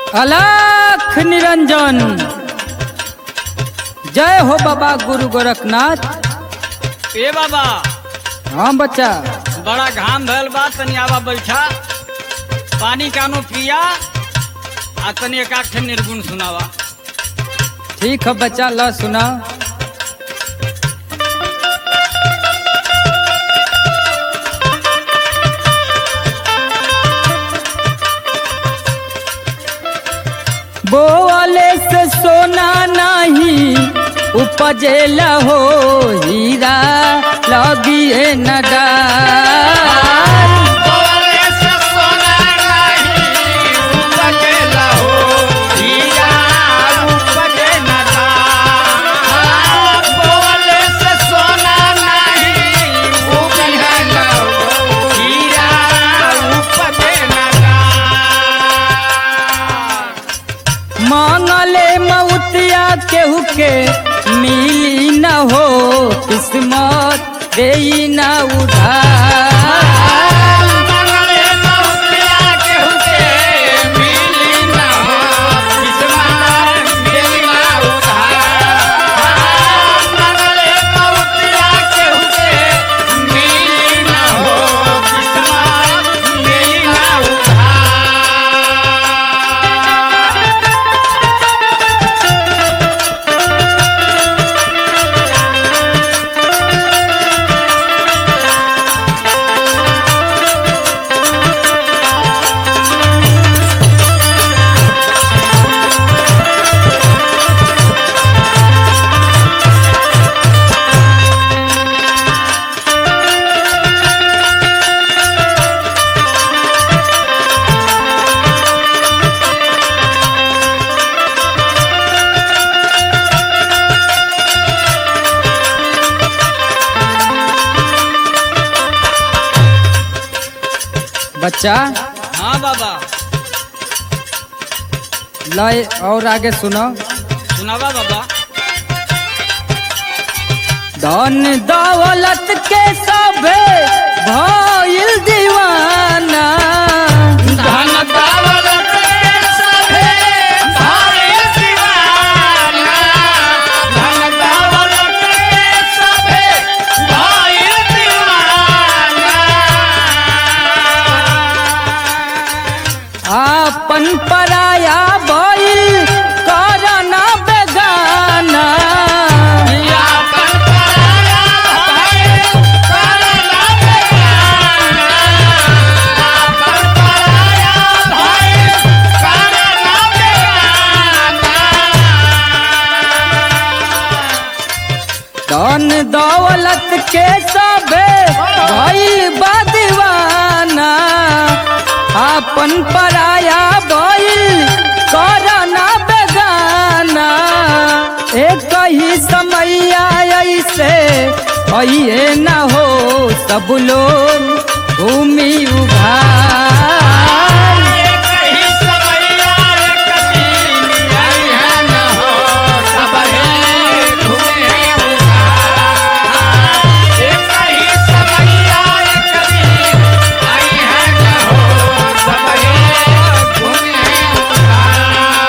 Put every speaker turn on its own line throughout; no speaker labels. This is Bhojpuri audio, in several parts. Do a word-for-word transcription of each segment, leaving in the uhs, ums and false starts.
अलख निरंजन। जय हो बाबा गुरु गोरखनाथ।
ए बाबा
हाँ बच्चा,
बड़ा घाम भयल बा, तनी आवा बैठा, पानी कानो पिया आ तनी एक आठ निर्गुण सुनावा।
ठीक है बच्चा, ला सुना। बोले से सोना नहीं उपजेला हो, हीरा लगिए न डार।
बोले से सोना नहीं उपजेला हो, हीरा उपजे न डार। बोले से सोना नहीं उपजेला हो, हीरा उपजे न डार।
मांगले मऊतिया केहू के मिली न हो, किस्मत देई न उधार।
मंगले मऊतिया केहू के मिली न हो, किस्मत देई न उधार। मंगले मऊतिया केहू के मिली न हो, किस्मत देई न उधार।
बच्चा
हाँ बाबा,
लाए और आगे सुनो।
सुनावा बाबा।
धन दौलत के सभे भइल दीवाना,
धन दौलत के सभे भइल दीवाना। धन दौलत के सभे भइल दीवाना।
आपन पराया भइल करना बेगाना।
आपन पराया भइल करना बेगाना। आपन पराया भइल करना बेगाना।
धन दौलत के सबे भइल बा दीवाना, आपन पराया भइल करना बेगाना। एक ही समैया ऐसे भइए न हो, सब लोग भूमि उभार।
एक ही समैया एक दिन आई है न हो, सब है घूमे उधार। एक ही समैया एक दिन आई है न हो, सब है घूमे उधार।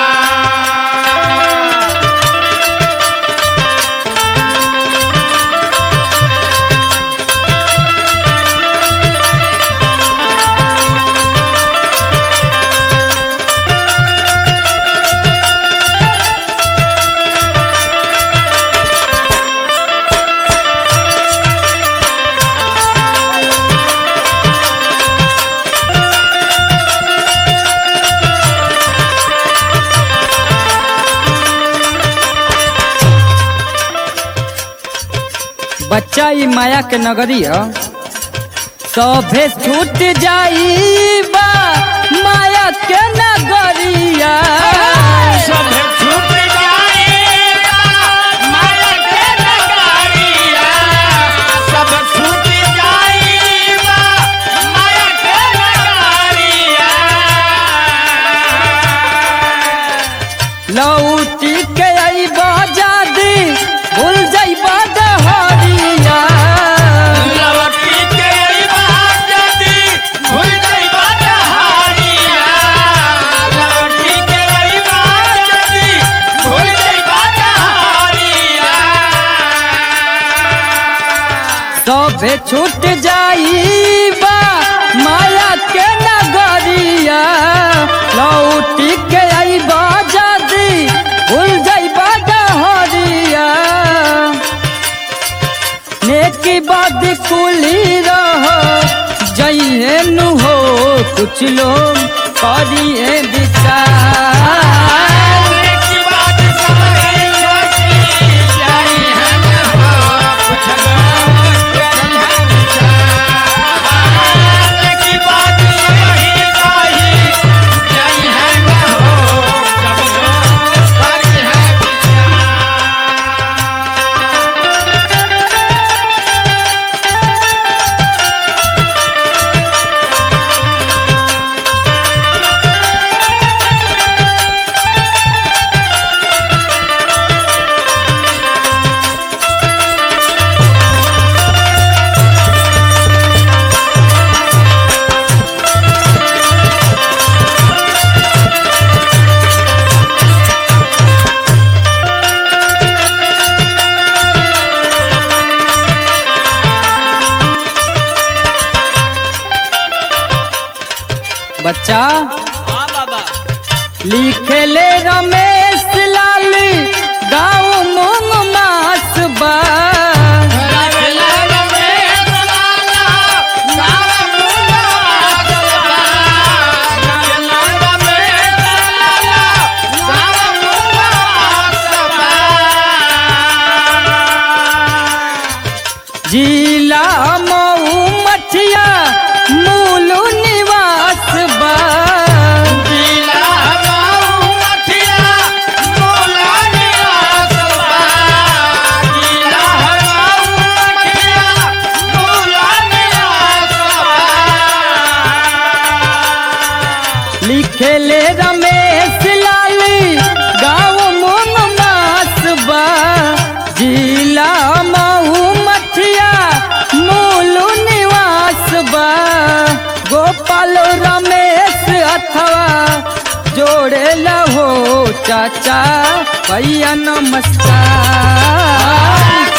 बच्चा ई माया के नगरी है, सभे छूट जाई बा माया के नगरिया।
सब छूट जाएगा माया के नगरिया। सब छूट जाएगा माया के नगरिया।
लौटी के अइबा जादी भूल जाइबा दहरिया।
लौटी के अइबा जदी भूल जाइबा
सभे छूट जाई बा माया के नगरिया लौटी के आईबा जदी भूल जाइबा डहरिया नेकी बाद कुली रह जइहे नु हो कुछ लोग करिए विचार बच्चा
हाँ बाबा
लिखे ले रमेश लाल गाँव मूंग मास बा जिला मऊ मठिया मूलू निवास बा लिखेले रमेश लाल गाँव मूंग मास बा जिला मऊ मठिया मूलू निवास बा गोपाल रमेश अथवा जोड़े लहो चाचा भैया नमस्कार।